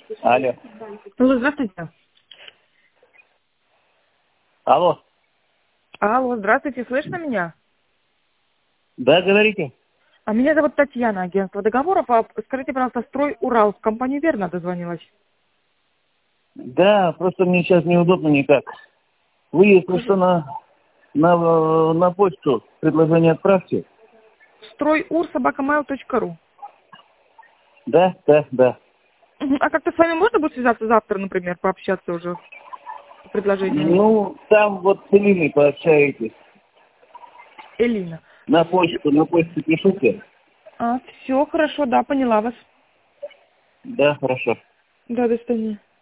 Алло. Алло, здравствуйте. Алло. Алло, здравствуйте, слышно меня? Да, говорите. А меня зовут Татьяна, агентство договоров. А скажите, пожалуйста, «Строй Урал» в компанию «Верно» дозвонилась? Да, просто мне сейчас неудобно никак. Вы, если что, на почту предложение отправьте. «Стройур@mail.ru». Да. А как-то с вами можно будет связаться завтра, например, пообщаться уже по предложению? Ну, там вот с Элиной пообщаетесь. Элина. На почту пишите. Все, хорошо, да, поняла вас. Да, хорошо. Да, до свидания.